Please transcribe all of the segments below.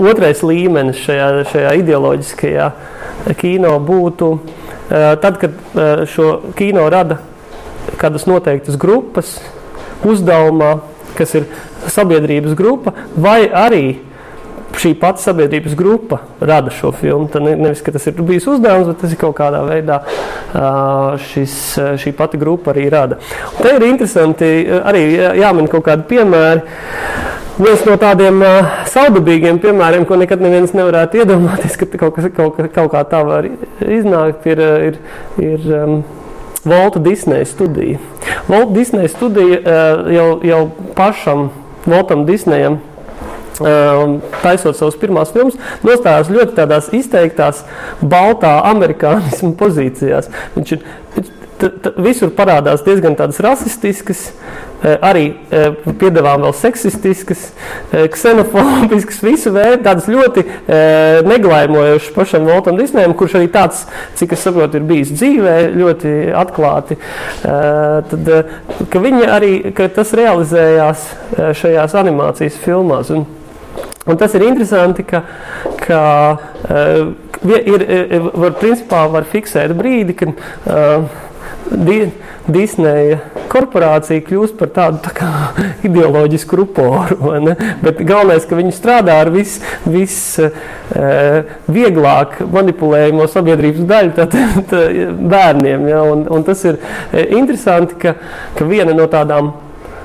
otrais līmenis šajā ideoloģiskajā kino būtu tad, kad šo kino rada kādas noteiktas grupas uzdevumā, kas ir sabiedrības grupa, vai arī šī pati sabiedrības grupa rada šo filmu. Tad nevis, ka tas ir bijis uzdevums, bet tas ir kaut kādā veidā šī pati grupa arī rada. Un te ir interesanti arī jāmin kaut kādi piemēri. Viens no tādiem saudabīgiem piemēriem, ko nekad neviens nevarētu iedomāties, ka kaut kā tā var iznākt, ir Volta Disneja studija. Volta Disneja studija jau pašam Voltam Disnejam taisot savas pirmās filmas, nostājās ļoti tādās izteiktās baltā amerikānismu pozīcijās. Viņš visur parādās diezgan tādas rasistiskas, arī piedāvām vēl seksistiskas, ksenofobiskas, visu veidu, tādas ļoti neglaimojošas pašam Voltam Disnejam, kurš arī tāds, cik es saprotu, ir bijis dzīvē, ļoti atklāti. Tad, ka tas realizējās šajās animācijas filmās. Un tas ir interesanti, ka principā var fiksēt brīdi, kad Disneja korporācija kļūst par tādu tā kā ideoloģisku ruporu, vai ne? Bet galvenais, ka viņi strādā ar vieglāk manipulējumu sabiedrības daļu bērniem. Ja? Un tas ir interesanti, ka viena no tādām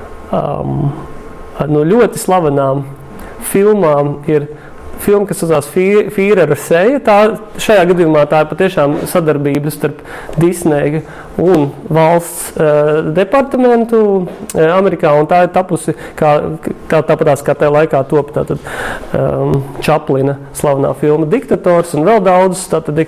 ļoti slavenām filmām ir filma, kas saucās Fīrera seja. Šajā gadījumā tā ir patiešām sadarbība starp Disneja un valsts departamentu Amerikā, un tā ir tapusi tāpatās kā tajā laikā top Čaplina slavenā filma Diktators un vēl daudz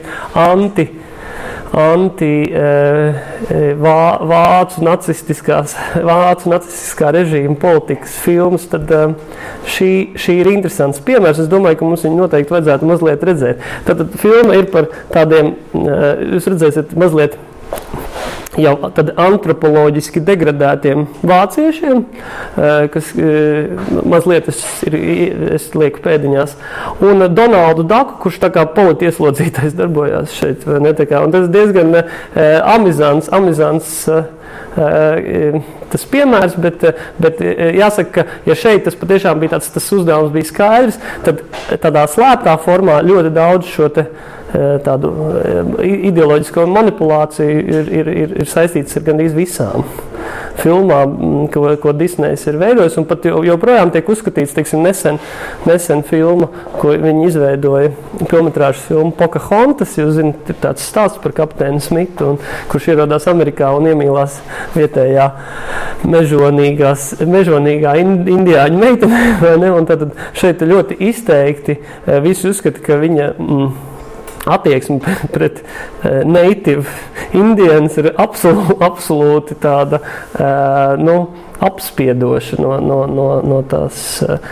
vācu nacistiskā režīma politikas filmas, tad šī ir interesants piemērs. Es domāju, ka mums viņu noteikti vajadzētu mazliet redzēt. Tātad filma ir par tādiem, jūs redzēsiet, mazliet jau tad antropoloģiski degradētiem vāciešiem, kas mazliet es lieku pēdiņās, un Donaldu Daku, kurš tā kā politieslodzītais darbojās šeit, ne tā kā, un tas diezgan amizants tas piemērs, bet jāsaka, ka ja šeit tas patiešām bija tas uzdevums bija skaidrs, tad tādā slēptā formā ļoti daudz šo tādu ideoloģisko manipulāciju ir saistīts ar gandrīz visām filmām, ko Disnejs ir veidojis, un pat joprojām tiek uzskatīts, teiksim, nesen filma, ko viņi izveidoja, filmetrāžas filma Pocahontas, jūs zināt, ir tāds stāsts par kapteini Smitu, kurš ierodās Amerikā un iemīlās vietējā mežonīgā indiāņu meitenē, vai ne? Un tad šeit ļoti izteikti visi uzskata, ka viņa attieksme pret native Indians ir absolūti tāda, apspiedoša no tās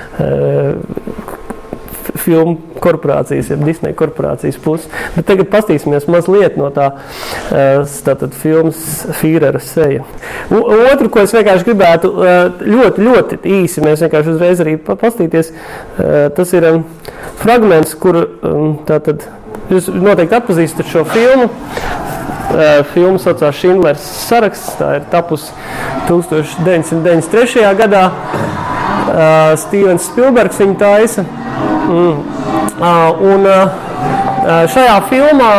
filmu korporācijas, ja Disneja korporācijas puses. Bet tagad pastīsimies mazliet no tātad filmas Fīrera seja. Otru, ko es vienkārši gribētu ļoti, ļoti īsi, mēs vienkārši uzreiz arī pastīties, tas ir fragments, kur tātad jūs noteikti atpazīstat šo filmu. Filma saucās Šindlers saraksts, tā ir tapusi 1993. gadā. Stevens Spielbergs viņu taisa. Un šajā filmā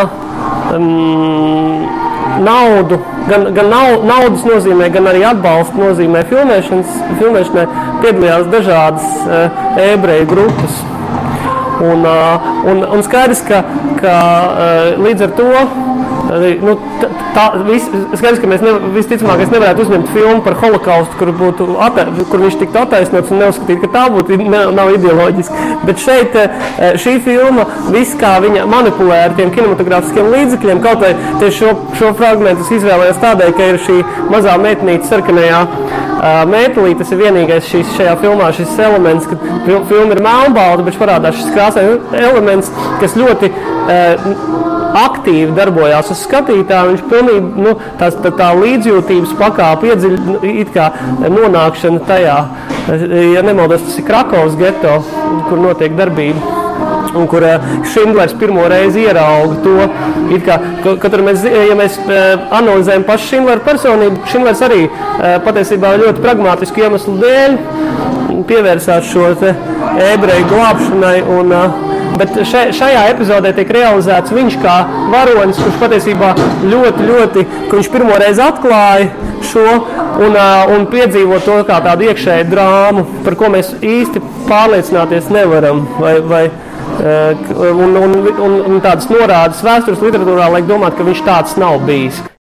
naudu, gan naudas nozīmē, gan arī atbalstu nozīmē filmēšanai piedalījās dažādas ebreju grupas. Un skaidrs, ka līdz ar to skaidrs, ka mēs visticamākais nevarētu uzņemt filmu par holokaustu, kur viņš tiktu attaisnots un neuzskatīt, ka tā būtu nav ideoloģiski. Bet šeit šī filma, viss kā viņa manipulē ar tiem kinematogrāfiskiem līdzekļiem, kaut vai tieši šo fragmentu es izvēlējos tādēļ, ka ir šī mazā meitenīte sarkanajā mētelī, tas ir vienīgais šajā filmā šis elements, ka filma ir melnbalta, bet parādās šis krāsains elements, kas ļoti aktīvi darbojās uz skatītāju. Viņš pilnīgi, tā līdzjūtības pakāpe it kā nonākšana tajā, ja nemaldos, tas ir Krakovas geto, kur notiek darbība. un kur Šindlers pirmo reizi ierauga to, it kā, katru mēs, ja mēs analizējam pašu Šindlera personību, Šindlers arī patiesībā ļoti pragmātisku iemeslu dēļ pievērsās šo te ebreju glābšanai, bet šajā epizodē tiek realizēts viņš kā varonis, kurš patiesībā ļoti, ka viņš pirmo reizi atklāja šo un piedzīvo to kā tādu iekšēju drāmu, par ko mēs īsti pārliecināties nevaram, un tādas norādes vēstures literatūrā liek domāt, ka viņš tāds nav bijis.